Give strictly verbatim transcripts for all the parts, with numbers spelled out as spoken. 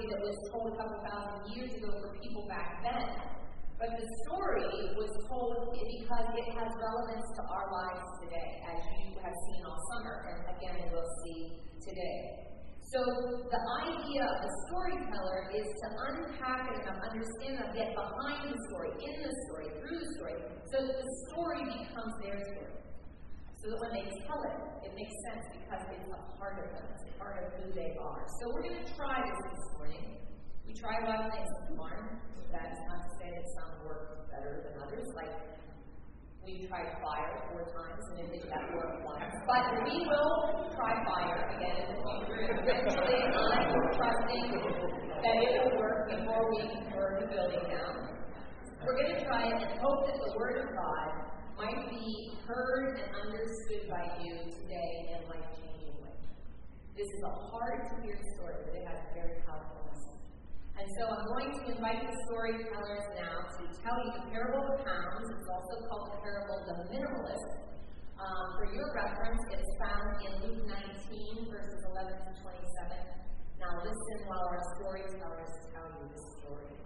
that was told a couple thousand years ago for people back then. But the story was told because it has relevance to our lives today, as you have seen all summer, and again we'll see today. So the idea of the storyteller is to unpack it and understand and get behind the story, in the story, through the story, so that the story becomes their story. So that when they tell it, it makes sense because it's a part of them, it's a part of who they are. So we're going to try this this morning. We try a lot of things to learn. That is not to say that some work better than others. Like, we tried fire four times and it did that work once. But we will try fire again in the future. Eventually, I'm trusting that it will work before we burn the building down. We're going to try it and hope that the Word of God might be heard and understood by you today in a life-changing way. This is a hard-to-hear story, but it has a very powerful message. And so I'm going to invite the storytellers now to tell you the parable of the pounds. It's also called the parable of the minimalist. Um, for your reference, it's found in Luke nineteen, verses eleven to twenty-seven. Now listen while our storytellers tell you this story.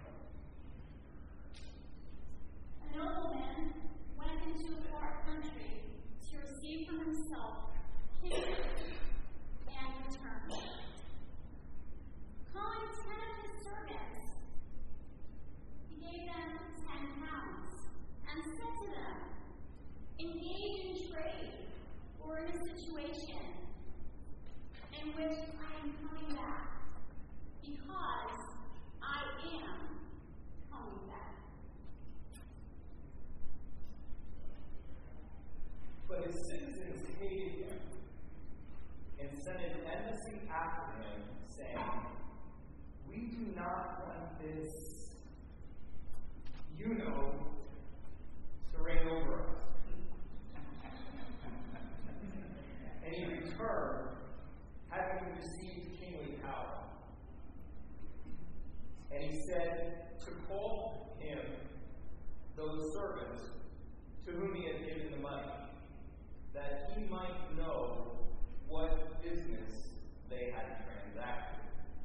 A nobleman went into a far country to receive for himself his and return. Calling ten of his servants, he gave them ten pounds and said to them, engage in trade or in a situation in which I am coming back, because I am coming back. But his citizens hated him and sent an embassy after him, saying, we do not want this, you know, to reign over us. And he returned, having received kingly power. And he said to call him those servants to whom he had given the money, that he might know what business they had transacted.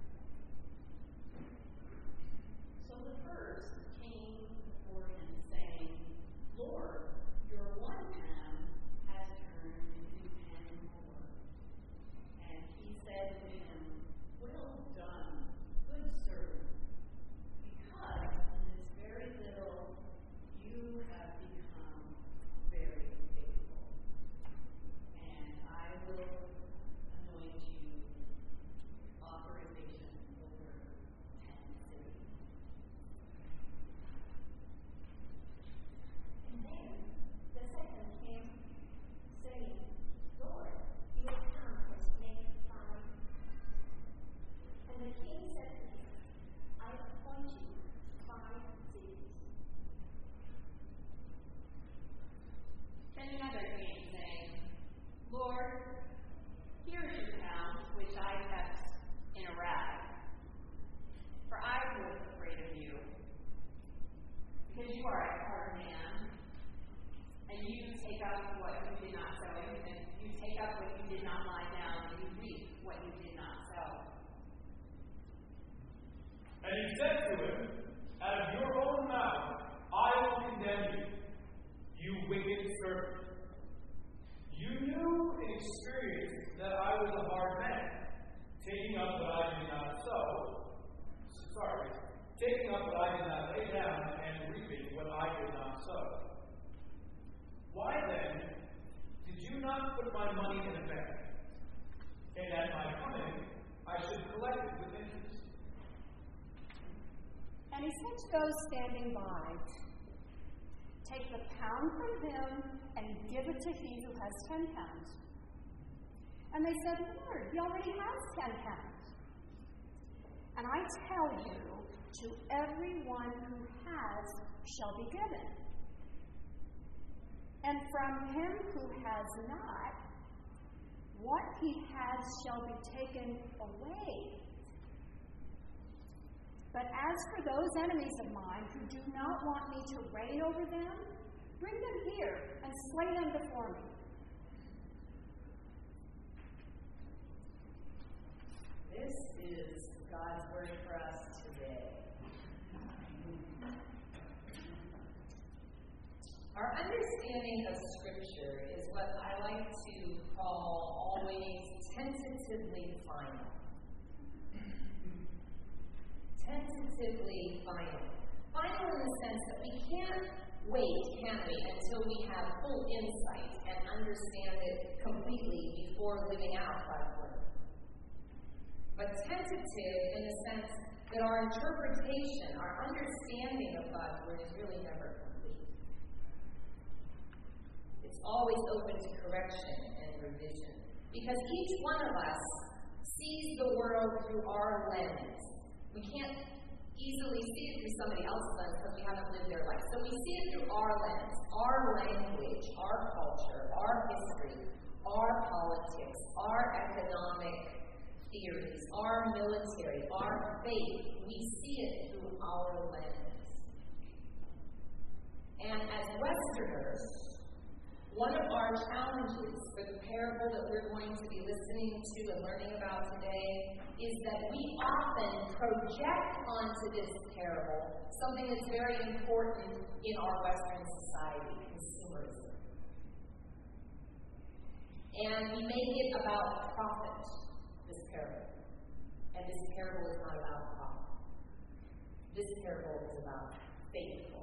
So the first came before him, saying, Lord, your one pound has turned into ten more. And he said to him, well done, good servant, because in this very little you have become very faithful. And I will anoint you authorization over ten cities. And then the second came, saying, Lord, your pound has made five. And the king said to him, I appoint you five cities. Then another came, saying, Lord, here is your pound, which I kept in a rag. For I was afraid of you, because you are a hard man, and you take up what you did not sow, and you take up what you did not lie down, and you reap what you did not sow. And he said to him, out of your own mouth I will condemn you, you wicked servant. You knew in experience that I was a hard man, taking up what I did not sow, sorry, taking up what I did not lay down, and reaping what I did not sow. Why then did you not put my money in a bank? And at my coming, I should collect it with interest. And he said to those standing by, take the pound from him and give it to he who has ten pounds. And they said, Lord, he already has ten pounds. And I tell you, to everyone who has shall be given. And from him who has not, what he has shall be taken away. But as for those enemies of mine who do not want me to reign over them, bring them here and slay them before me. This is God's word for us today. Our understanding of Scripture is what I like to call always tentatively final. Tentatively final. Final in the sense that we can't wait, can we, until we have full insight and understand it completely before living out God's word. But tentative in the sense that our interpretation, our understanding of God's word is really never complete. It's always open to correction and revision. Because each one of us sees the world through our lens. We can't easily see it through somebody else's lens because we haven't lived their life. So we see it through our lens, our language, our culture, our history, our politics, our economic theories, our military, our faith. We see it through our lens. And as Westerners, one of our challenges for the parable that we're going to be listening to and learning about today is that we often project onto this parable something that's very important in our Western society, consumerism. And we make it about profit, this parable. And this parable is not about profit. This parable is about faithfulness.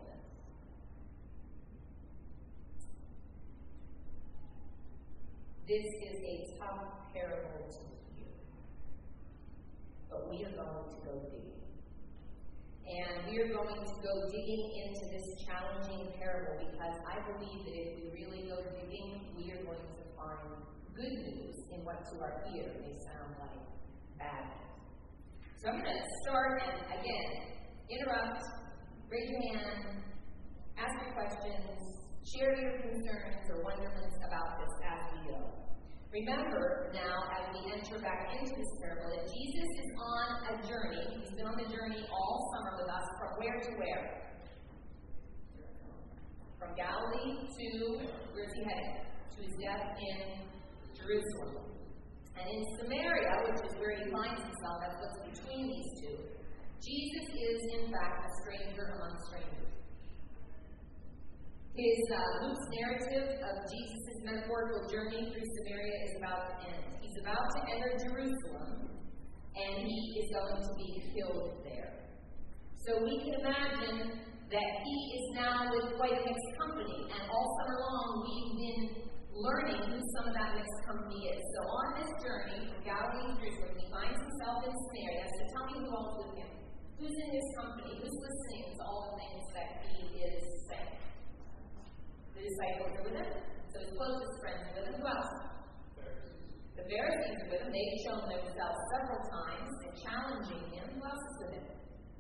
This is a tough parable to hear. But we are going to go digging. And we are going to go digging into this challenging parable because I believe that if we really go digging, we are going to find good news in what to our ear may sound like bad news. So I'm going to start and, again, interrupt, raise your hand, ask your questions, share your concerns or wonderments about this as we go. Remember now, as we enter back into this parable, that Jesus is on a journey. He's been on the journey all summer with us. From where to where? From Galilee to, where's he headed? To his death in Jerusalem. And in Samaria, which is where he finds himself, that's what's between these two, Jesus is, in fact, a stranger among strangers. His uh, Luke's narrative of Jesus' metaphorical journey through Samaria is about to end. He's about to enter Jerusalem, and he is going to be killed there. So we can imagine that he is now with quite a mixed company, and all summer long we've been learning who some of that mixed company is. So on this journey from Galilee to Jerusalem, he finds himself in Samaria. So tell me who else is with him. Who's in his company? Who's listening to all the things that he is saying? The disciples are with him, so his closest friends are with him. Who else? The Pharisees are with him. They've shown themselves several times in challenging him. Who else is with him?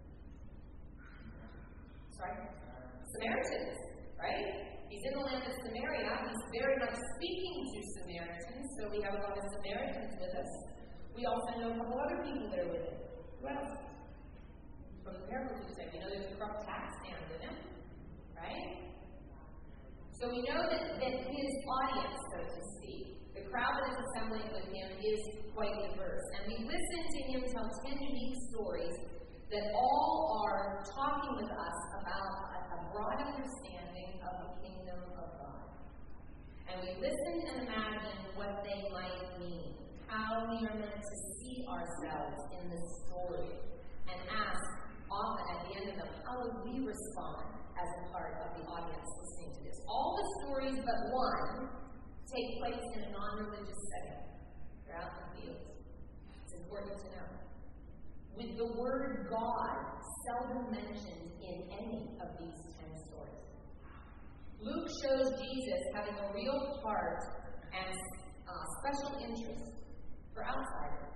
Sorry? Samaritans, right? He's in the land of Samaria. He's very much speaking to Samaritans, so we have a lot of Samaritans with us. We also know a couple other people that are with him. Who else? From the parables you say, we know there's a corrupt tax man with him, right? So we know that, that his audience, so to speak, the crowd that is assembling with him is quite diverse. And we listen to him tell ten unique stories that all are talking with us about a, a broad understanding of the kingdom of God. And we listen and imagine what they might mean, how we are meant to see ourselves in the story, and ask often at the end of them, how would we respond as a part of the audience listening to this? All the stories but one take place in a non-religious setting. They're out in the fields. It's important to know. With the word God seldom mentioned in any of these ten stories. Luke shows Jesus having a real part and uh, special interest for outsiders.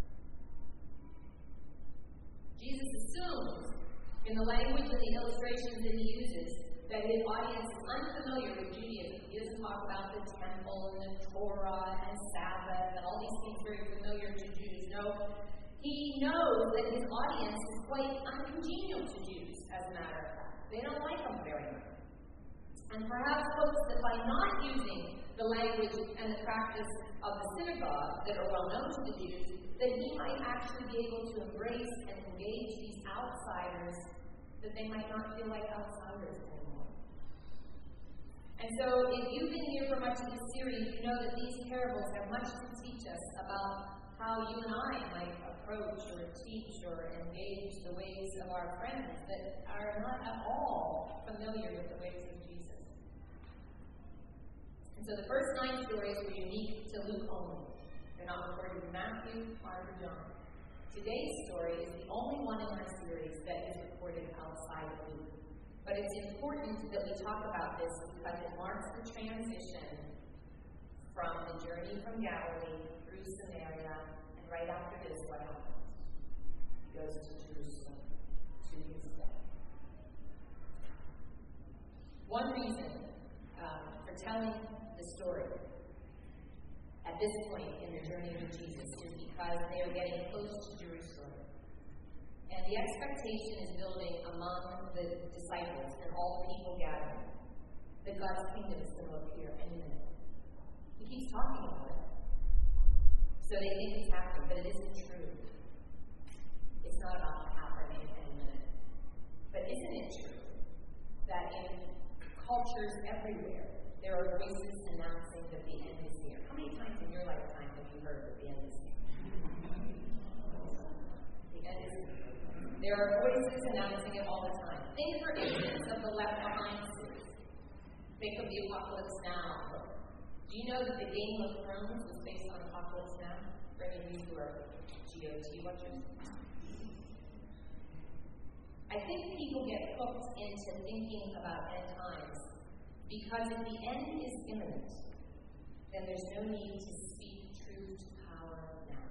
Jesus assumes, in the language and the illustrations that he uses, that his audience is unfamiliar with Judaism. He doesn't talk about the temple and the Torah and Sabbath and all these things very familiar to Jews. No, he knows that his audience is quite uncongenial to Jews, as a matter of fact. They don't like them very much. And perhaps hopes that by not using the language and the practice of the synagogue that are well known to the Jews, that he might actually be able to embrace and engage these outsiders, that they might not feel like outsiders anymore. And so, if you've been here for much of this series, you know that these parables have much to teach us about how you and I might approach or teach or engage the ways of our friends that are not at all familiar with the ways of Jesus. And so the first nine stories were unique to Luke only. They're not recorded in Matthew, Mark, or John. Today's story is the only one in our series that is recorded outside of Luke. But it's important that we talk about this because it marks the transition from the journey from Galilee through Samaria, and right after this, what happens? He goes to Jerusalem to his death. One reason um, for telling the story at this point in the journey with Jesus is because they are getting close to Jerusalem. And the expectation is building among the disciples and all the people gathering that God's kingdom is going to appear any minute. He keeps talking about it. So they think it's happening, but it isn't true. It's not about to happen in any minute. But isn't it true that in cultures everywhere, there are voices announcing that the end is near? How many times in your lifetime have you heard that the end is near? The end is near. There are voices announcing it all the time. Think, for instance, of the Left Behind series. Think of the Apocalypse Now book. Do you know that the Game of Thrones was based on Apocalypse Now? For any of you who are G O T watchers? I think people get hooked into thinking about end times because if the end is imminent, then there's no need to speak truth to power now.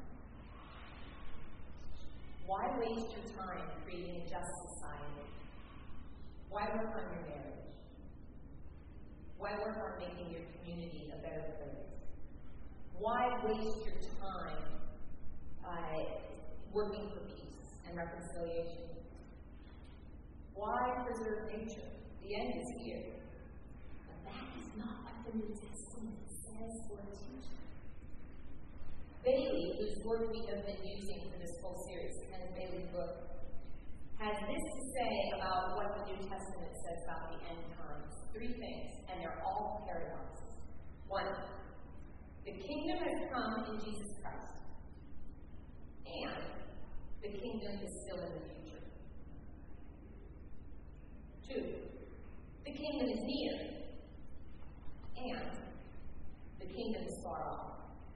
Why waste your time creating a just society? Why work on your marriage? Why work on making your community a better place? Why waste your time uh, working for peace and reconciliation? Why preserve nature? The end is here. But that is not what the New Testament says or teaches. Bailey, whose work we have been using for this whole series, Ken Bailey's book, has this to say about what the New Testament says about the end times. Three things, and they're all paradoxes. One, the kingdom has come in Jesus Christ, and the kingdom is still in the future. Two, the kingdom is near, and the kingdom is far off.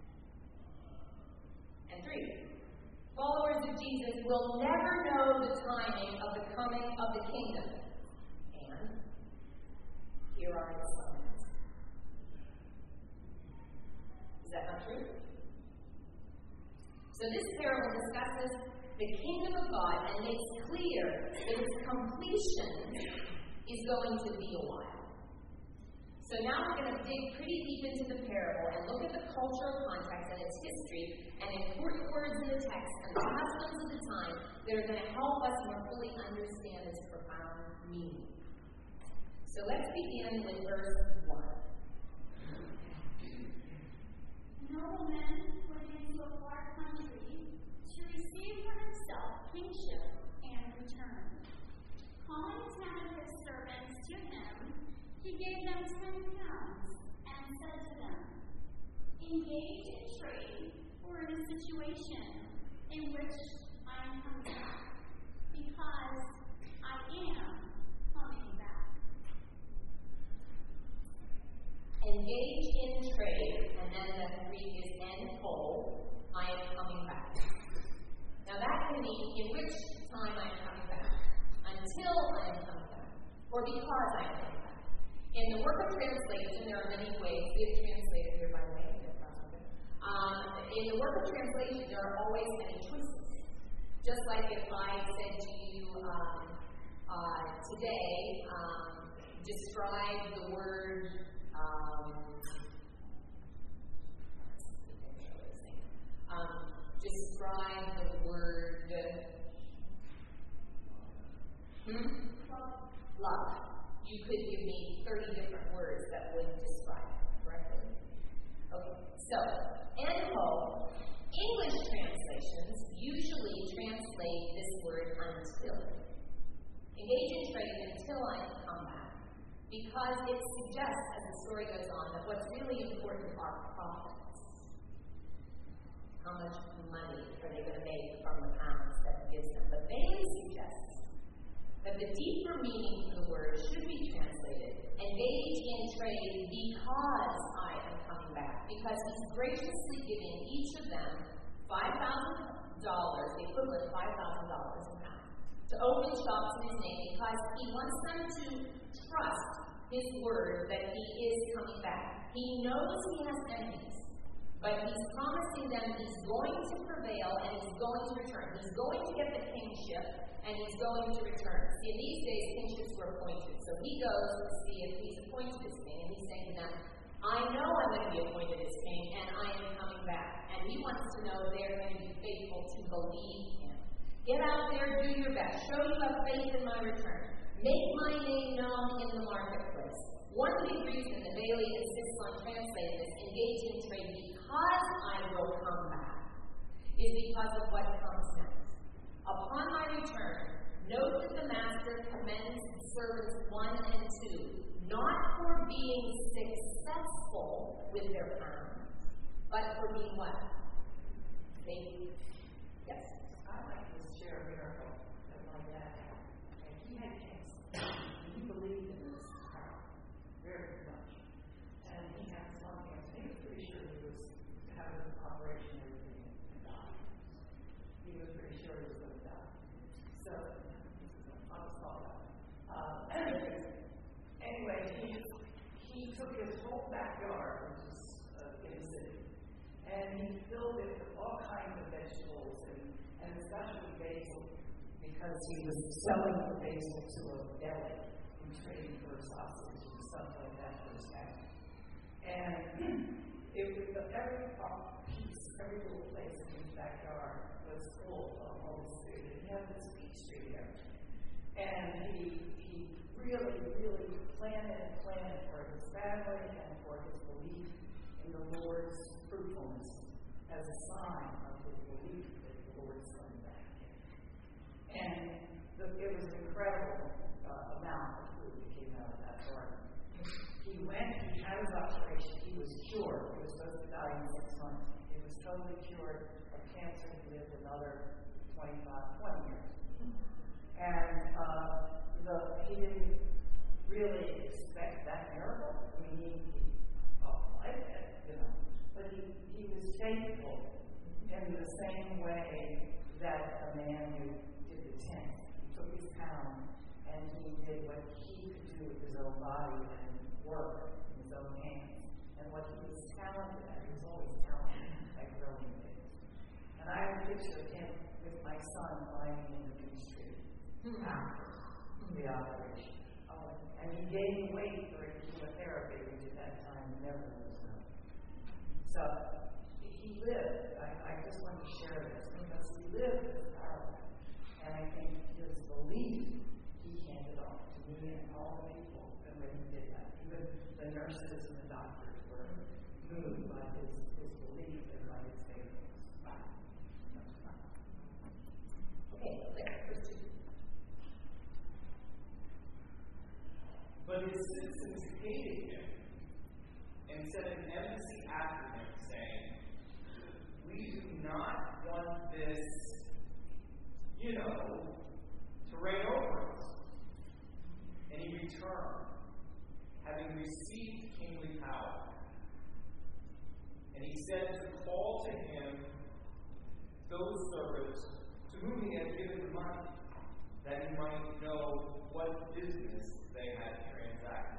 And three, followers of Jesus will never know the timing of the coming of the kingdom. And here are the signs. Is that not true? So this parable discusses the kingdom of God and makes clear that its completion is going to be a while. So now we're going to dig pretty deep into the parable and look at the cultural context and its history and important words in the text and the customs of the time that are going to help us more fully understand its profound meaning. So let's begin with verse one. Nobleman went into a far country to receive for himself kingship and return. Calling ten of his servants to him, he gave them ten pounds and said to them, engage in trade or in a situation in which I am coming back, because I am coming back. Engage in trade, and then the Greek is en full, I am coming back. Now that can mean in which time I am coming back, until I am coming back, or because I am coming back. In the work of translation, there are many ways. We have translated here, by the way. Um, in the work of translation, there are always many choices. Just like if I said to you um, uh, today, um, describe the word. Um, um, describe the word. Hmm? Love. You could give me thirty different words that would describe it correctly. Okay, so, enho, English translations usually translate this word until. Engage in trade until I come back. Because it suggests, as the story goes on, that what's really important are profits. How much money are they going to make from the pounds that he gives them? But Bailey suggests that the deeper meaning of the word should be translated, engage in trade because I am coming back. Because he's graciously giving each of them five thousand dollars, the equivalent of five thousand dollars in pounds, to open shops in his name because he wants them to trust his word that he is coming back. He knows he has enemies, but he's promising them he's going to prevail and he's going to return. He's going to get the kingship and he's going to return. See, in these days, kingships were appointed. So he goes to see if he's appointed as king, and he's saying to them, I know I'm going to be appointed as king, and I am coming back. And he wants to know they're going to be faithful to believe him. Get out there, do your best. Show you have faith in my return. Make my name known in the marketplace. One big reason that Bailey insists on translating this, engage in trade because I will come back, is because of what comes next. Upon my return, note that the master commends servants one and two, not for being successful with their pounds, but for being what? Faithful. Yes. I like to share a miracle that my dad had. And he had cancer. He believed in this power very much. And he had lung cancer. He was pretty sure he was having an operation and everything and die. He was pretty sure he was going to die. So, I'll call that. Uh, anyway, he, he took his whole backyard, which is uh, in the city, and he filled it with all kinds of vegetables and, and especially basil, because he was selling the basil to a deli and trading for sausage and stuff like that for his family. And it was every piece, every little place in his backyard was full of all this food. And he had this peach tree there. And he he really, really planned and planned for his family and for his belief in the Lord's fruitfulness as a sign of his belief that the Lord is coming back. And the, it was an incredible uh, amount of food that came out of that garden. He went, he had his operation, he was cured. He was supposed to die in six months. He was totally cured of cancer. He lived another twenty-five, twenty years. And uh, the, he didn't really expect that miracle. I mean, he, he oh, like it, you know. But he, he was faithful in the same way that a man who did the tent. He took his pound and he did what he could do with his own body and work in his own hands. And what he was talented at, he was always talented at growing things. And I have a picture of him with my son lying in the beach tree after the operation. Oh, and he gained weight during chemotherapy, which at that time never was known. So he lived. I, I just want to share this because he lived this power. And I think his belief he handed off to me and all the people and when he did that. Even the nurses and the doctors were moved by his, his belief and by his faithfulness. Okay, there, Christian. But his citizens hated him and sent an embassy after him, saying, we do not want this, you know, to reign over us. And he returned, having received kingly power. And he said to call to him those servants to whom he had given the money, that he might know what business they had transacted.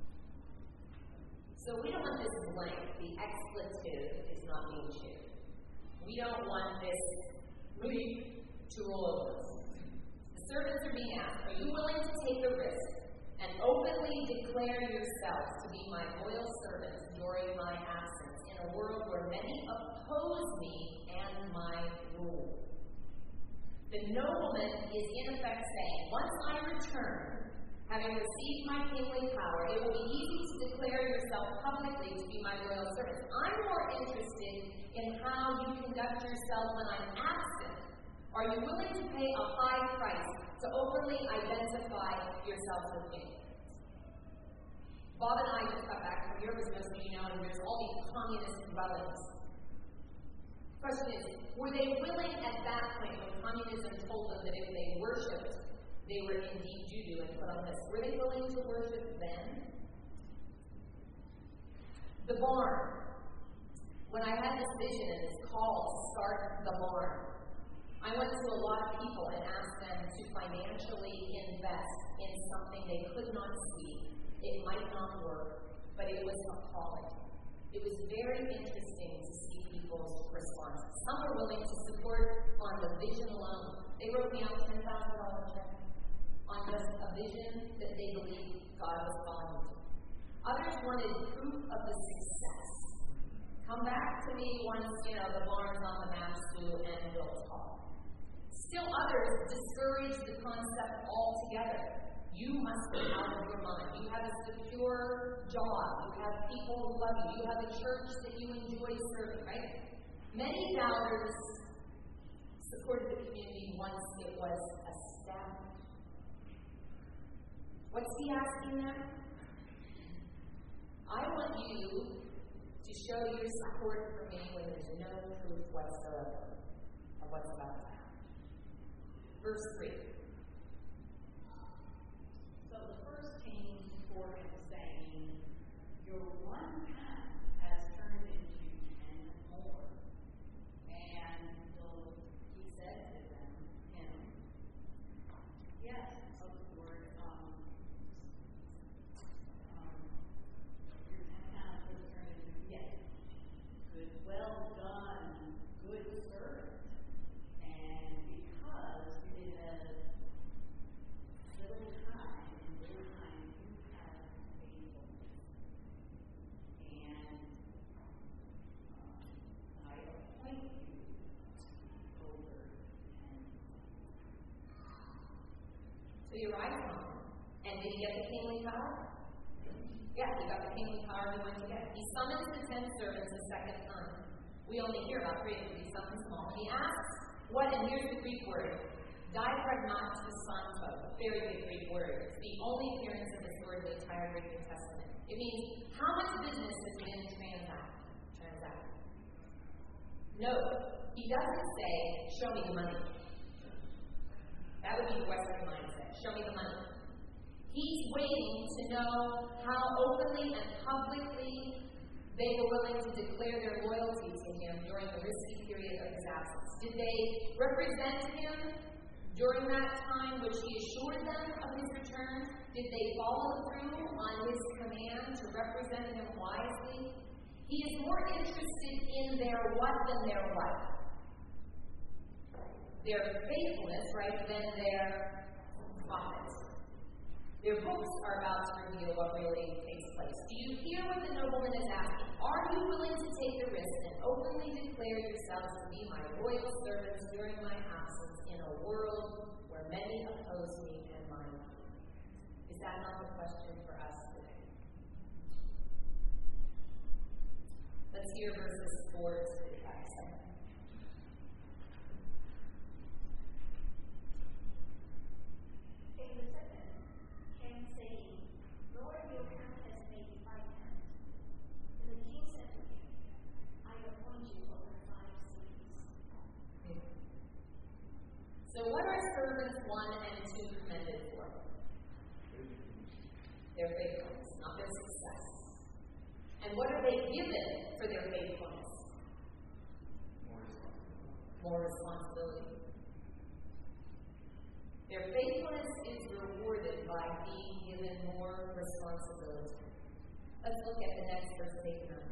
So we don't want this blank. The expletive is not being shared. We don't want this movie to roll over us. The servants are being asked, are you willing to take a risk and openly declare yourselves to be my loyal servants during my absence in a world where many oppose me and my rule? The nobleman is in effect saying, once I return, Having received my kingly power, it will be easy to declare yourself publicly to be my loyal servant. I'm more interested in how you conduct yourself when I'm absent. Are you willing to pay a high price to openly identify yourself with me? Bob and I just got back from Europe, as most of you know, and there's all these communist dwellings. The question is, were they willing at that point, when communism told them that if they worshipped, they were indeed Judu and put on this, were they willing to worship then? The barn. When I had this vision and this call to start the barn, I went to a lot of people and asked them to financially invest in something they could not see. It might not work, but it was a calling. It was very interesting to see people's responses. Some were willing to support on the vision alone. They wrote me out a ten thousand dollars check on just a vision that they believed God was calling them to. Others wanted proof of the success. Come back to me once, you know, the barn's on the map, Sue, and we'll talk. Still others discouraged the concept altogether. You must be out of your mind. You have a secure job. You have people who love you. You have a church that you enjoy serving, right? Many doubters supported the community once it was established. What's he asking them? I want you to show your support for me when there's no proof whatsoever of what's about to happen. Verse three. So the first came before him, saying, your one pound has turned into ten more. And so he said to them, him, yes, of the word, um, um, your ten pounds has turned into, yes, good, well done, good servant. And because you did a little time, in little time you have faithfulness. And um, I appoint you over ten. So you rise on. And did he get the kingly power? Yeah, he got the kingly power he went to get. He summons the ten servants a second time. We only hear about three, but he summons them all. He asks, what, and here's the Greek word, dipragmatisanto, a very big Greek word. It's the only appearance of this word in the entire Greek New Testament. It means, how much business has been transacted? Transacted. No, he doesn't say, show me the money. That would be the Western mindset. Show me the money. He's waiting to know how openly and publicly they were willing to declare their loyalty to him during the risky period of his absence. Did they represent him during that time which he assured them of his return? Did they follow through on his command to represent him wisely? He is more interested in their what than their what. Their faithfulness, right, than their profits. Their books are about to reveal what really takes place. Do you hear what the nobleman is asking? Are you willing to take the risk and openly declare yourselves to be my loyal servants during my absence in a world where many oppose me and mine? Is that not the question for us today? Let's hear verses four to seven. So what are servants one and two commended for? Their faithfulness, not their success. And what are they given for their faithfulness? More responsibility. Their faithfulness is rewarded by being given more responsibility. Let's look at the next verse, take nine.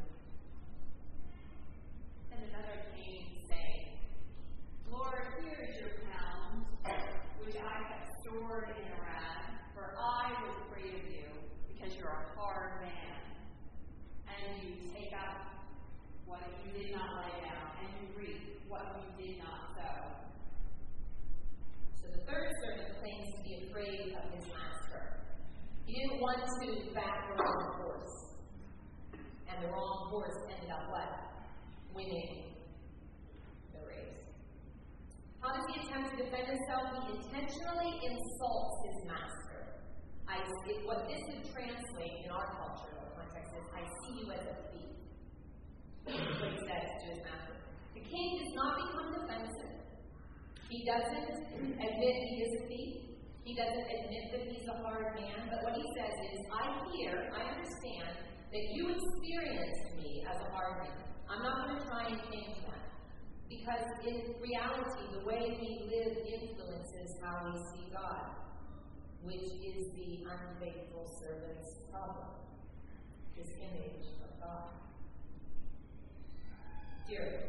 And another came saying, Lord, here is your pound, which I have stored in Arad, for I was afraid of you, because you're a hard man. And you take up what you did not lay down, and you reap what you did not sow. So the third servant claims to be afraid of his master. ones who backed the wrong horse. And the wrong horse ended up what? Winning the race. How does he attempt to defend himself? He intentionally insults his master. I see, what this would translate in our cultural context is, I see you as a thief. That's what he says to his master. The king does not become defensive. He doesn't admit he is a thief. He doesn't admit that he's a hard man. But what he says is, I hear, I understand that you experienced me as a hard man. I'm not going to try and change that. Because in reality, the way we live influences how we see God, which is the unfaithful servant's problem, this image of God. Here.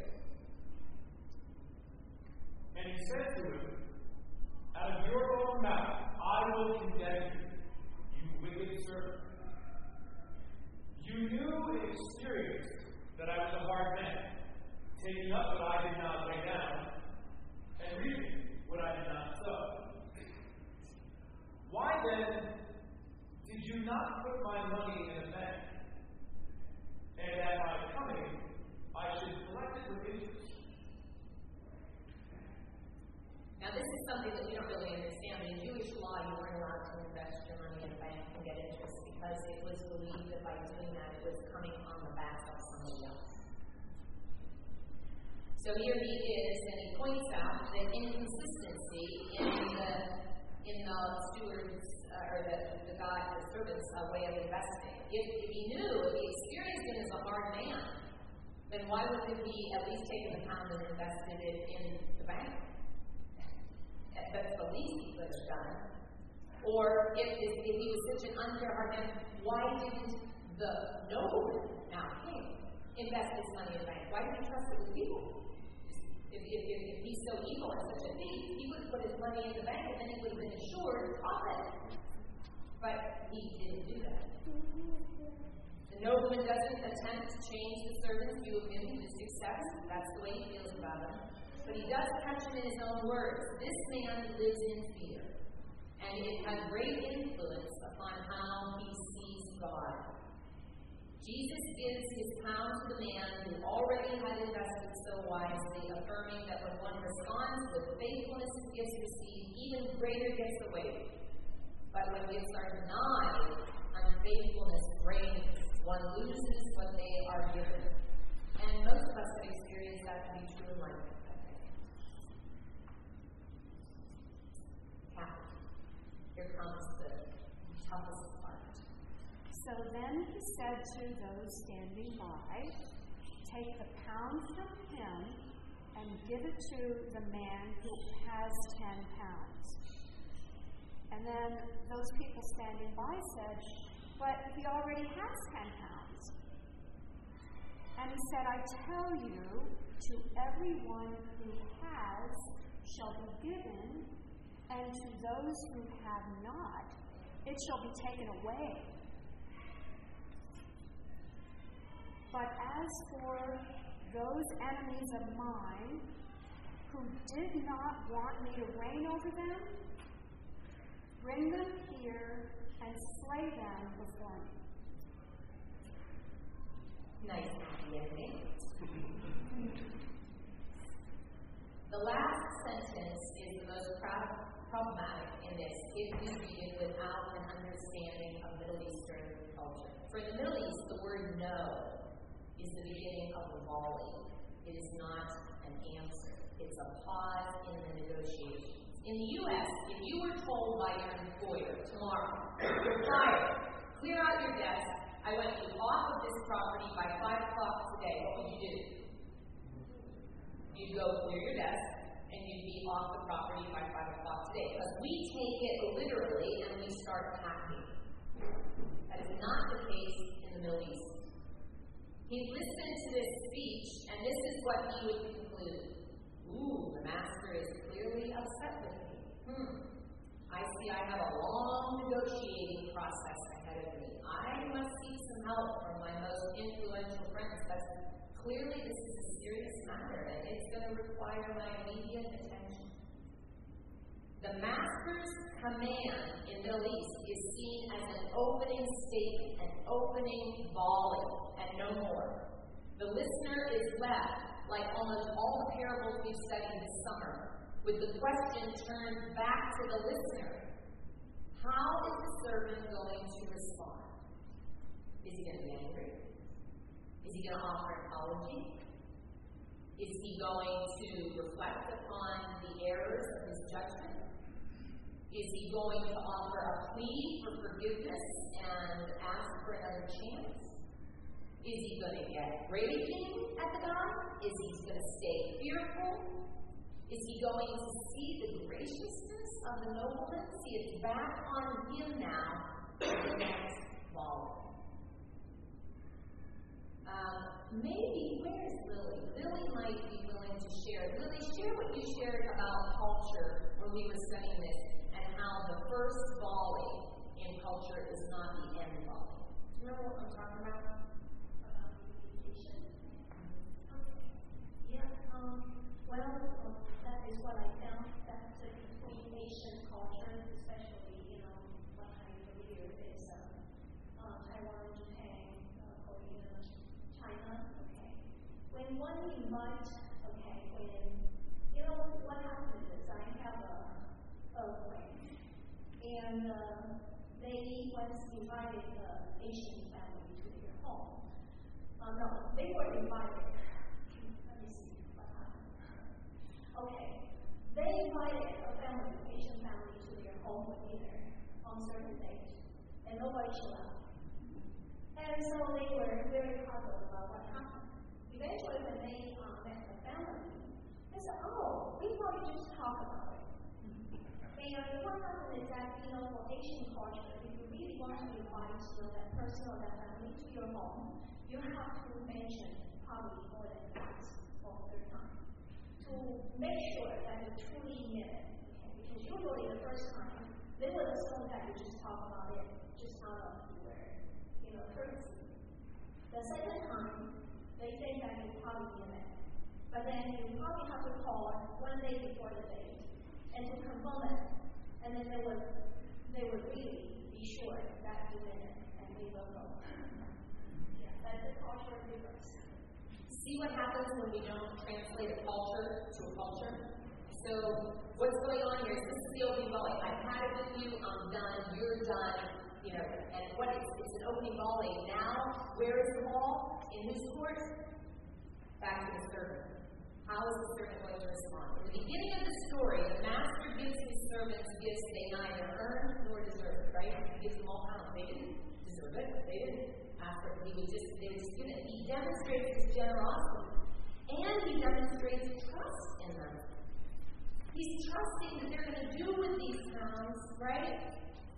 And he said to him, out of your own mouth I will condemn you, you wicked servant. You knew and experienced that I was a hard man, taking up what I did not lay down, and reaping what I did not sow. Why then did you not put my money in a bank, and at my coming I should collect it with interest? Now, this is something that we don't really understand. In Jewish law, you weren't allowed to invest your money in a bank and get interest because it was believed that by doing that, it was coming on the back of somebody else. So here he is, and he points out the inconsistency in the in the steward's uh, or the the God, the servant's uh, way of investing. If, if he knew, if he experienced him as a hard man, then why wouldn't he at least taken the pound and invested it in the bank? That's the least he could have done. Or if, if, if he was such an unfair hard man, why didn't the nobleman, now king, invest his money in the bank? Why did he trust it with people? If, if, if, if he's so evil and such a thief, he would have put his money in the bank and then he would have been assured profit. But he didn't do that. The nobleman doesn't attempt to change the servant's view of him. He just accepts. That's the way he feels about him. But he does catch him in his own words. This man lives in fear, and it has great influence upon how he sees God. Jesus gives his pound to the man who already had invested so wisely, affirming that when one responds with faithfulness to gifts received, even greater gifts await. But when gifts are denied, unfaithfulness reigns. One loses what they are given. And most of us have experienced that to be true in life. Here comes the toughest part. So then he said to those standing by, take the pound from him and give it to the man who has ten pounds. And then those people standing by said, but he already has ten pounds. And he said, I tell you, to everyone who has shall be given, and to those who have not, it shall be taken away. But as for those enemies of mine who did not want me to reign over them, bring them here and slay them before me. Nice happy ending. The last sentence is the most prob- problematic in this if we read it without an understanding of Middle Eastern culture. For in the Middle East, the word no is the beginning of the volley. It is not an answer. It's a pause in the negotiations. In the U S, if you were told by your employer tomorrow, you're fired, clear out your desk, I want you off of this property by five o'clock today, what would you do? You'd go clear your desk, and you'd be off the property by five o'clock today. Because we take it literally and we start packing. That is not the case in the Middle East. He listened to this speech, and this is what he would conclude. Ooh, the master is clearly upset with me. Hmm. I see I have a long negotiating process ahead of me. I must seek some help from my most influential friends. Because clearly this is a serious matter, and it's going to require my immediate attention. The master's command in Middle East is seen as an opening statement, an opening volley, and no more. The listener is left, like almost all the parables we've studied this summer, with the question turned back to the listener. How is the servant going to respond? Is he going to be angry? Is he going to offer an apology? Is he going to reflect upon the errors of his judgment? Is he going to offer a plea for forgiveness and ask for another chance? Is he going to get raging at the God? Is he going to stay fearful? Is he going to see the graciousness of the nobleman? See, it's back on him now for the next volley. Um, maybe, where's Lily? Lily might be willing to share. Lily, share what you shared about culture when we were studying this, and how the first volley in culture is not the end volley. Do you remember what I'm talking about? About communication. Okay. Yeah. Um, well, um, that is what I found that uh, between Asian cultures, especially, you know, what I believe is uh, uh, Taiwan, Japan, uh, Korea, China. Okay. When one invites, okay, when, you know, what happens is I have a, a friend, and uh, they once invited the Asian family to their home. Uh, no, they were invited. Let me see what happened. Okay. They invited a family, Asian family, to their home for dinner on certain dates, and nobody showed up. And so they were very puzzled about what happened. Eventually, when they uh, met the family, they said, oh, we thought you just talk about it. And what happened is that, you know, for Asian culture, if you really want to invite, you know, that person or that family to your home, you have to mention probably more than once or third time to make sure that you truly mean it. Okay? Because usually the first time, they would assume that you just talk about it just out of your, you know, courtesy. The second time, they think that you probably mean it. But then you probably have to call one day before the date and to confirm it. And then they would, they would really be sure that you meant it, and they will go. Yeah, that's the cultural difference. See what happens when we don't translate a culture to a culture? So what's going on here is this is the opening volley. I've had it with you, I'm done, you're done, you know, and what it's, it's an opening volley. Now, where is the ball? In whose court? Back to the servant. How is the servant going to respond? In the beginning of the story, the master gives his servants gifts they neither earned nor deserved, right? He gives them all pounds. They didn't deserve it. They didn't ask for it. He was just, they were just given it. He demonstrates his generosity. And he demonstrates trust in them. He's trusting that they're going to do with these pounds, right?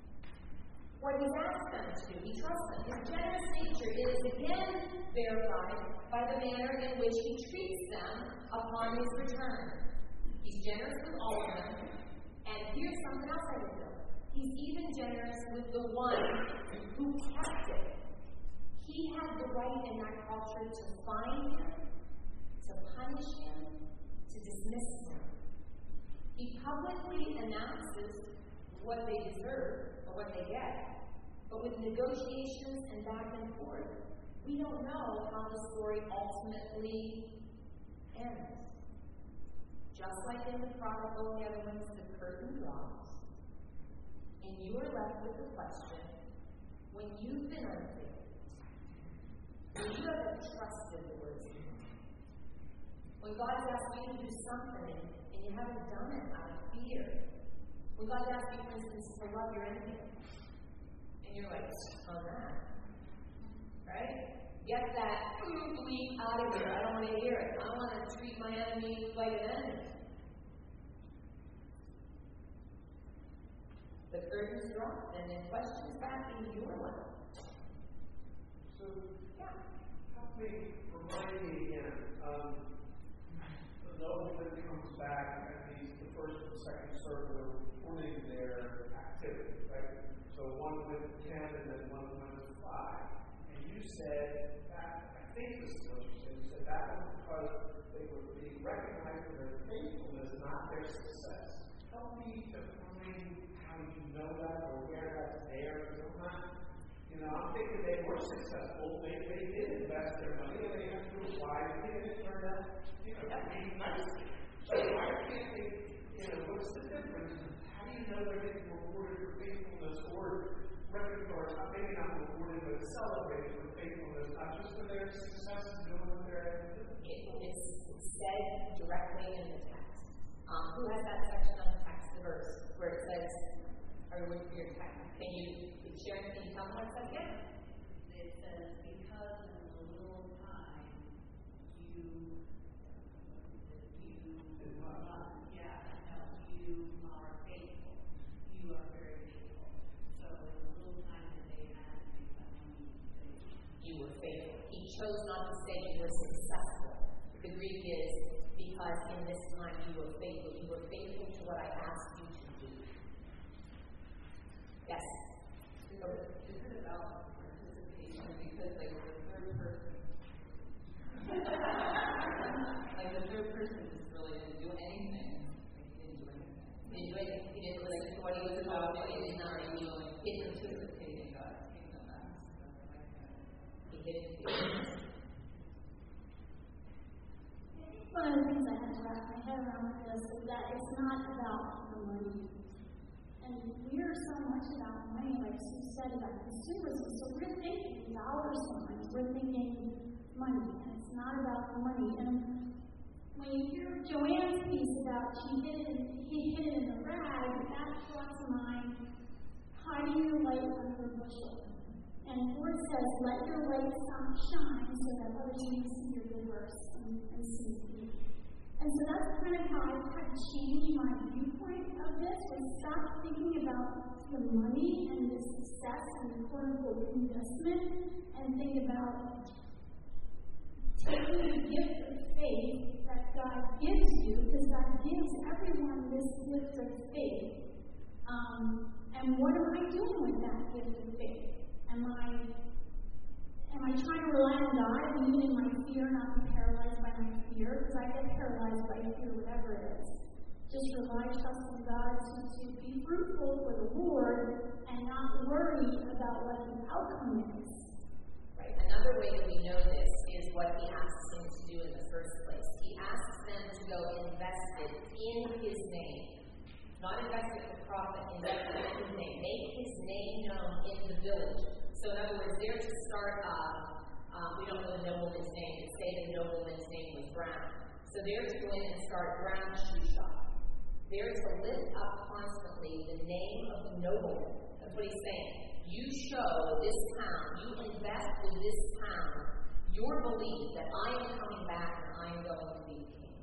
What he's asked them to do. He trusts them. His generous nature is again verified by the manner in which he treats them upon his return. He's generous with all of them. And here's something else I would know. He's even generous with the one who kept it. He had the right in that culture to fine him, to punish him, to dismiss him. He publicly announces what they deserve or what they get. But with negotiations and back and forth, we don't know how the story ultimately ends. Just like in the prodigal, the other ones, the curtain drops, and you are left with the question, when you've been unfaithful, when you haven't trusted the words of God, when God's asked you to do something and, and you haven't done it out of fear, when God's asked you, for instance, to love your enemy, and you're like, on that, right? Get that bleep out of here. I don't want to hear it. I want to treat my enemy like an enemy. The curtains drop, and then questions back into your life. So, yeah. help me, remind me again. Um, the nobleman comes back, and he's the first and second servant reporting their activity, right? So one with ten, and then one with five. And you said that, I think this is what you said, you said that was because they were being recognized for their faithfulness, not their success. Help me define how you people, they, they did invest their money and they have to do it wisely and it turned out, you know, to be nice. So why can't they, you know, what's the difference? How do you know they're getting rewarded for faithfulness or recognized, not maybe not rewarded, but celebrated for faithfulness, not just for their success in doing what they're doing? It, it's said directly in the text. Um, who has that section on the text, the verse, where it says, or with your text? Can you, Sharon, can you tell me what it says again? It says, because in a little time you, you, uh, yeah, no, you are faithful. You are very faithful. So in a little time that they had to make that money, they, You were faithful. He chose not to say you were successful. The Greek is, because in this time you were faithful. You were faithful to what I asked you to do. Yes? So is it about participation because they were the third person? Like the third person just really didn't do anything. Like he didn't do anything. He didn't do anything. He didn't listen to what he was about. He did not reveal it. He didn't Participate in God's kingdom. That's something like that. He didn't do it. One of the things I had to wrap my head around with this is that it's not about the money. And we're so much about money, like Sue said, about consumerism. So we're thinking dollar signs, we're thinking money, and it's not about the money. And when you hear Joanne's piece about she hid it, in, he hid it in the rag, that brought to mind hiding your light under a bushel. And the Lord says, let your light shine so that others may see your good works and, and see you. And so that's kind of how I've had to change my viewpoint of this, was stop thinking about the money and the success and the quote-unquote investment, and think about taking the gift of faith that God gives you, because God gives everyone this gift of faith. Um, and what am I doing with that gift of faith? Am I am I trying to rely on God, and even in my fear, not be paralyzed by my fear? Because I get paralyzed by fear, whatever it is. Just rely, trust in God to, to be fruitful for the Lord and not worry about what the outcome is. Right. Another way that we know this is what he asks them to do in the first place. He asks them to go invest it in his name. Not invest it for profit, invest it in his name. Make his name known in the village. So in other words, they're to start, uh, um, we don't know the nobleman's name, but say the nobleman's name was Brown. So they're to go in and start Brown Shoe Shop. They're to lift up constantly the name of the nobleman. That's what he's saying. You show this town, you invest in this town, your belief that I am coming back and I am going to be king.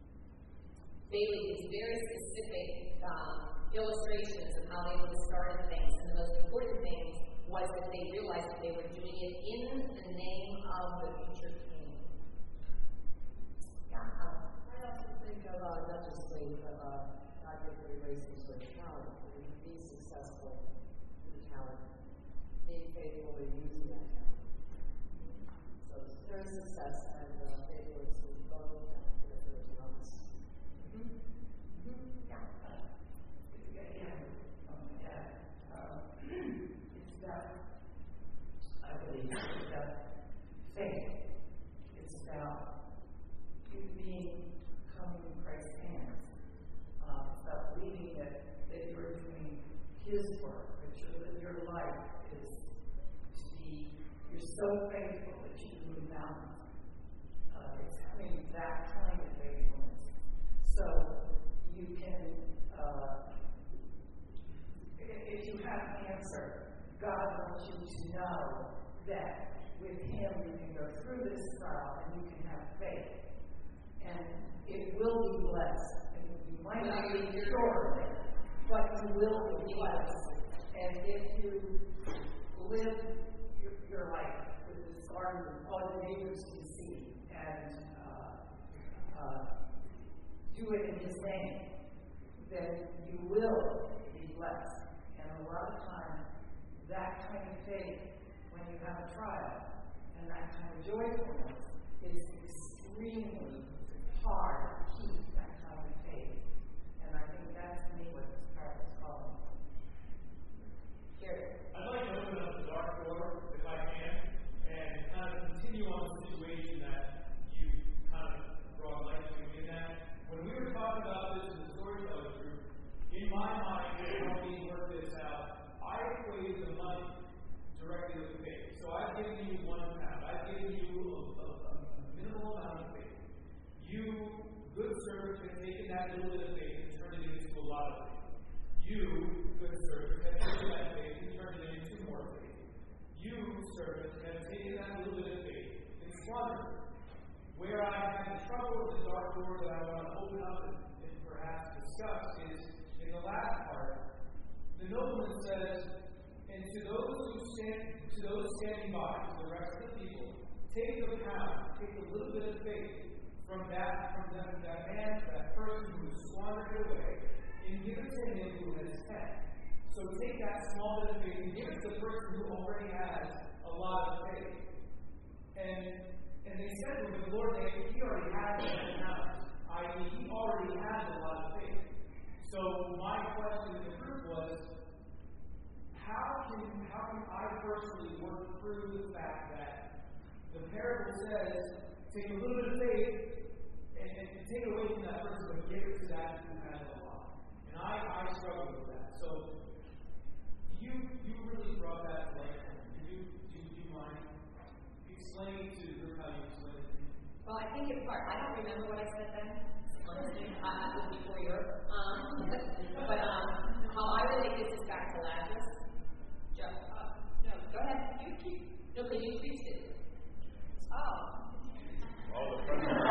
Bailey gives very specific um, illustrations of how they would have started things. And the most important thing was that they realized that they were doing it in the name of the future king. Yeah. Uh, I also think of uh, not just the uh, God gives every race to a talent, but if you be successful with the talent, being faithful in using that talent. So there's success and uh, faithfulness in both different talents. mm-hmm. Mm-hmm. Yeah. Again, um, yeah, uh, it's about, I believe, it's about faith. It's about you being coming in Christ's hands. Uh, it's about believing that, that you're doing His work, that your, that your life is to be, you're so faithful that you can move mountains. Uh, it's having that kind of faithfulness. So you can, uh, if you have an answer, God wants you to know that with Him you can go through this trial and you can have faith. And it will be blessed. And you might not be sure, but you will be blessed. And if you live your, your life with this garden of all the neighbors can see and uh, uh, do it in His name, then you will be blessed. And a lot of times, that kind of faith, when you have a trial, and that kind of joyfulness, is extremely hard to keep that kind of faith. And I think that's to me what this part is calling. Here. I'd like to open up the dark door, if I can, and nobleman says, and to those who stand, to those standing by, to the rest of the people, take the pound, take a little bit of faith from that, from that, that man, that person who squandered it away, and give it to him who has ten. So take that small bit of faith and give it to the person who already has a lot of faith. And and they said to him, the Lord, they, he already has ten pounds. that is, he already has a lot of faith. So my question to the group was, how can how can I personally work through the fact that the parable says, take a little bit of faith and, and, and take it away from that person, but give it to that who has a lot. And I, I struggle with that. So you you really brought that to light. Do you do you mind explaining to the group how you explain it? Well, I think in part, I don't remember what I said then. Honestly, I I was before your. Um, but um, how I relate this is back to Lazarus. Joe, uh, no, go ahead. You keep. No, because you preached it. Oh. All the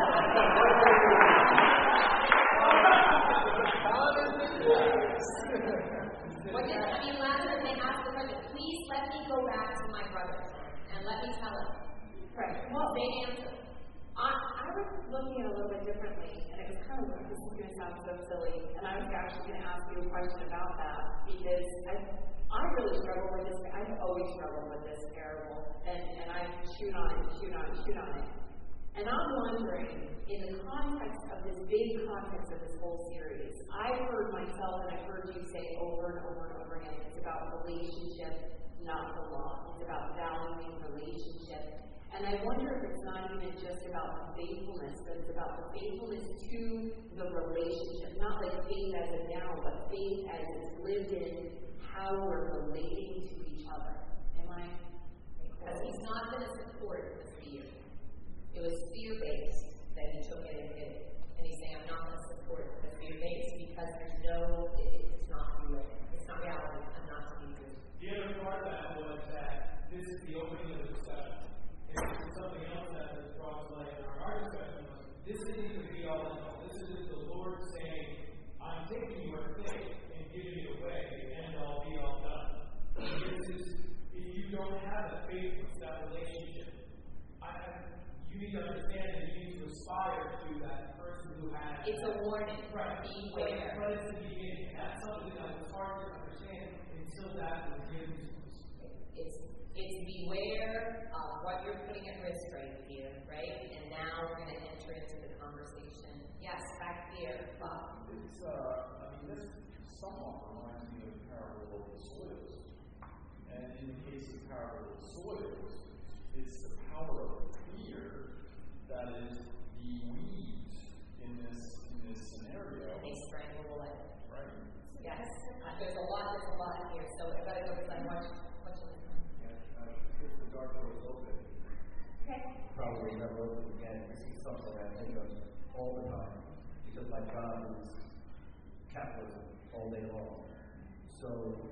What did, I mean, Lazarus, they asked the question, please let me go back to my brother and let me tell him. Right. Well, they answered. I, I was looking at it a little bit differently, and it was kind of like, this is going to sound so silly, and I was actually going to ask you a question about that, because I, I really struggle with this. I've always struggled with this parable, and, and I shoot on it, shoot on it, shoot on it. And I'm wondering, in the context of this big context of this whole series, I've heard myself and I've heard you say over and over and over again, it's about relationship, not the law. It's about valuing relationship. And I wonder if it's not even just about faithfulness, but it's about the faithfulness to the relationship. Not like faith as a noun, but faith as it's lived in how we're relating to each other. Am I? Because he's not going to support the fear. It was fear-based that he took it and did it. And he's saying, I'm not going to support the fear-based because there's no, it, it's not real. It's not reality. I'm not to be true. The other part of that was that this is the opening of the discussion. And this is something else that was brought to light in our, our discussion was, this isn't the be all and all. This isn't the Lord saying, I'm taking your faith and giving it away, and all be all done. This is, if you don't have that faith with that relationship, I, I you need to understand that you need to aspire to that person who has. It's a warning. Right. Beware. But it's the beginning. That's something that was hard to understand until that was given to us. It's it's beware of what you're putting at risk right here, right? And now we're going to enter into the conversation. Yes, back here, Bob. It's, uh, I mean, this somewhat reminds me of the parable of the soils. And in the case of the parable of the soils, it's the power of fear that is the weeds in this in this scenario. They strangle away. Right. Yes. Uh, there's a lot, there's a lot here. So I've got to go because I'm watching. Yeah, uh, if the dark door is open, Okay. probably never open again. This is something I think of all the time because my job is capitalism all day long. So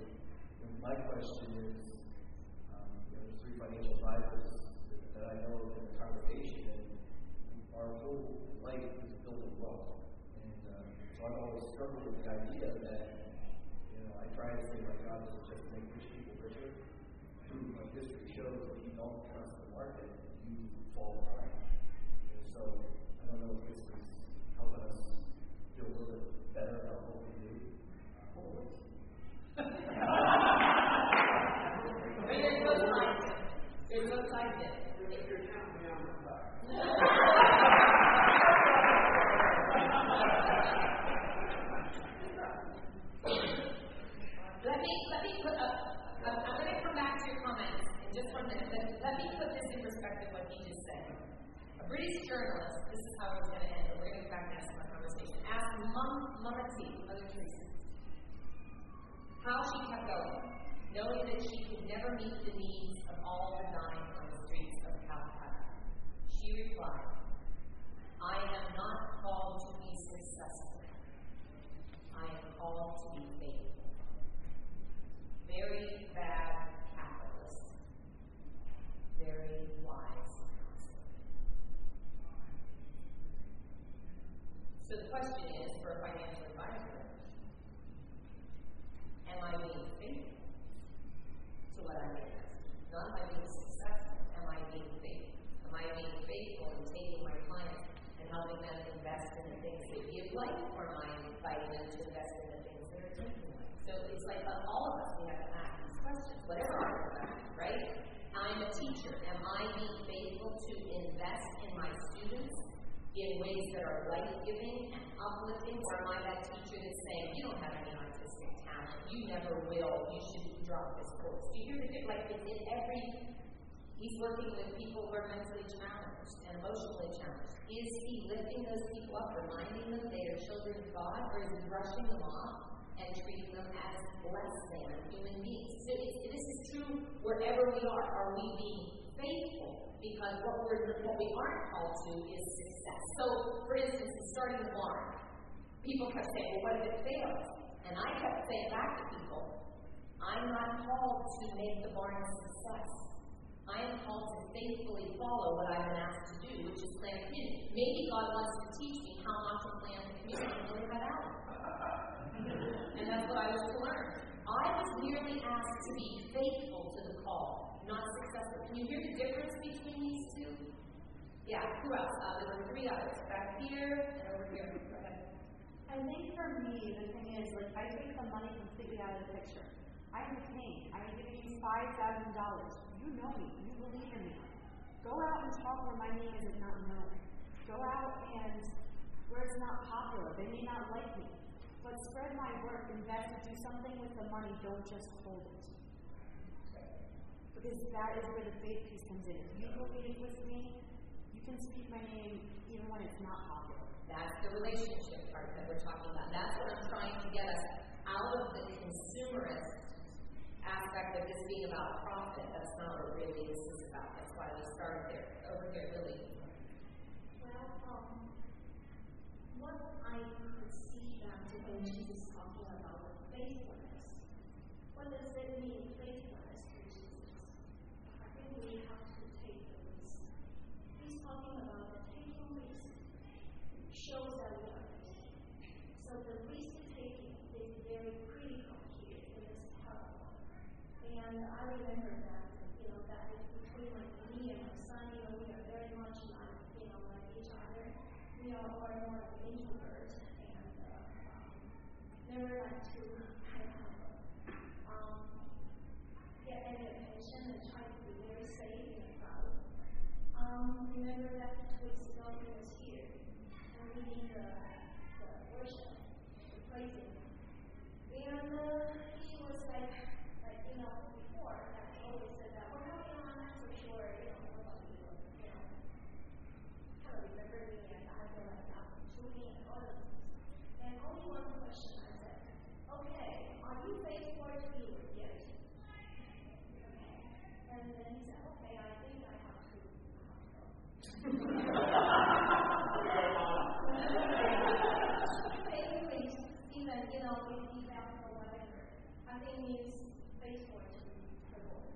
my question is, um, you know, there's three financial advisors that I know in the congregation, and our whole life is built on wealth. And uh, so I've always struggled with the idea that, you know, I try to say my job is just to make rich people richer. Like history shows, if you don't trust the market, you fall behind. And so I don't know if this is helping us feel a little bit better about what we do. There's no sides. There's no sides in it. You're counting me on the back. Let me let me put up. I'm, I'm going to come back to your comments in just one minute. But let me put this in perspective. What he just said. A British journalist. This is how it's going to end. But we're going to go back and ask our conversation. Asked Mum Mama T, Mother Teresa, how she kept going, knowing that she could never meet the needs of all the dying on the streets of Calcutta. She replied, I am not called to be successful. I am called to be faithful. Very bad capitalist. Very wise counselor. So the question is, for a financial advisor, am I being faithful? that are life-giving and uplifting, or am I that teacher that's saying, you don't have any artistic talent, you never will, you should drop this course? Do you hear the difference? Like, it's in every, he's working with people who are mentally challenged and emotionally challenged. Is he lifting those people up, reminding them they are children of God, or is he brushing them off and treating them as less than human beings? So it's, this is true wherever we are. Are we being faithful? Because what we're what we aren't called to is success. So, for instance, in starting the barn, people kept saying, well, what if it fails? And I kept saying back to people, I'm not called to make the barn a success. I am called to faithfully follow what I've been asked to do, which is plant a community. Maybe God wants to teach me how not to plant a community in Lehigh Valley. And that's what I was to learn. I was merely asked to be faithful to the call, not successful. Can you hear the difference between these two? Yeah, who else? Uh, there were three others. Back here and over here. Go ahead. I think for me, the thing is, like, I take the money completely out of the picture. I am paying. I am giving you five thousand dollars. You know me. You believe in me. Go out and talk where my name is not known. Go out and where it's not popular. They may not like me. But spread my work, invest, and do something with the money. Don't just hold it. Because that is where the faith piece comes in. If you believe with me, you can speak my name even when it's not popular. That's the relationship part that we're talking about. That's what I'm trying to get us out of the consumerist aspect of this being about profit. That's not what really this is about. That's why we started there. Over here, Lily. Well, um, what I could see that when Jesus talking about faithfulness, what does it mean, faithfulness to Jesus? I think we have to take the risk. He's talking about the taking risk shows that we are faithful. So the risk taking is very critical here in this parable. And I remember that, you know, that is between like me and my son, you know, we are very much like, you know, like each other. We are more and more like introverts and uh, um, never like to kind of um, get any attention and try to be very safe in the crowd. Um, remember that two weeks ago he was here and leading the, the worship, the praising. And uh, he was like, like, you know, before that he always said that, well, no, you know, I'm not so sure, you know, nobody will, you know, kind of remember me and I feel like that to me and all of this. And only one question I said, okay, are you faithful to me yet? Okay. And then he said, okay, I think I have to, I have to go. Faithfully, even, you know, if he felt or whatever, I think he's faithful to the Lord.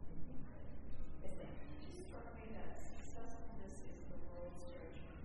It struck me that successfulness is the world's judgment.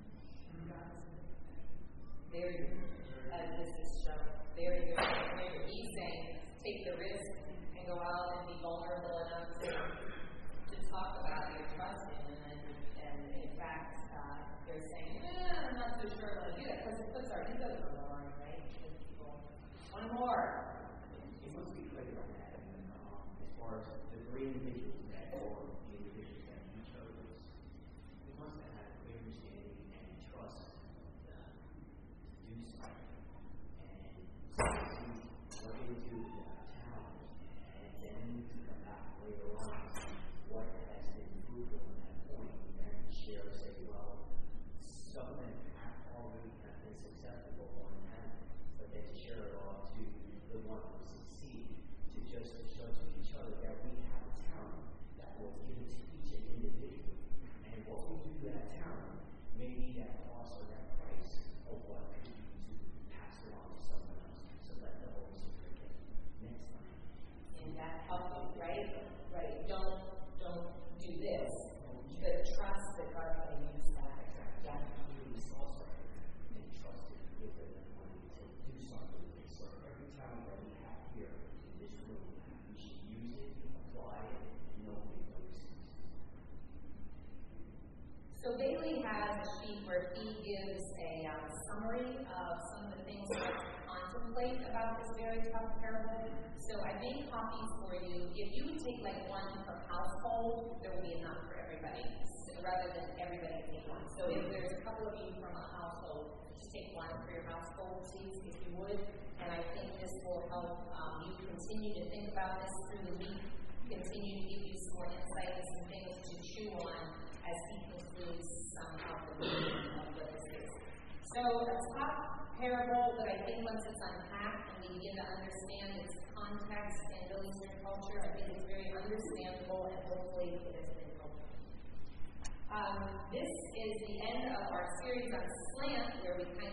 Very good. As this is shown. Very good. Very good. He's saying, take the risk and go out and be vulnerable enough to, to talk about your trust in him. And, and in fact, uh, they're saying, eh, I'm not so sure I want to do that because it puts our egos on the line, right? With people. One more. It must be clear on that. Um, as far as the three individuals that or the individuals that you chose, we must have had a clear understanding and trust them to do something. And see what they do with that talent, and then to come back later on what has been fruitful in that point, and then share, say, well, some of them have already have been successful, but one hasn't, but then share it all to the one who succeed, to just show to each other that we have a talent that was given to each individual. And what we do with that talent may be that cost or that price of what we need to pass it on to someone else. So let the Holy Spirit get next time. And that helps you, right? Right. Don't don't do this. But trust that God can use that. That really also and trusted with the money to do something with it. So every talent that we have here in this room, we should use it, apply it, and know it makes sense. So Bailey has a sheet where he gives a um, summary of some of the things to contemplate about this very tough parable. So I made copies for you if you would take like one per household, there would be enough for everybody, rather than everybody take one. So if there's a couple of you from a household, just take one for your household, please, if you would. And I think this will help um, you continue to think about this through the week, continue to give you some more insight and some things to chew on as he concludes some of the meaning of what this is. So a top parable that I think once it's unpacked and we begin to understand its context in Middle Eastern culture, I think it's very understandable and hopefully it has been helpful. Um, this is the end of our series on slant, where we kind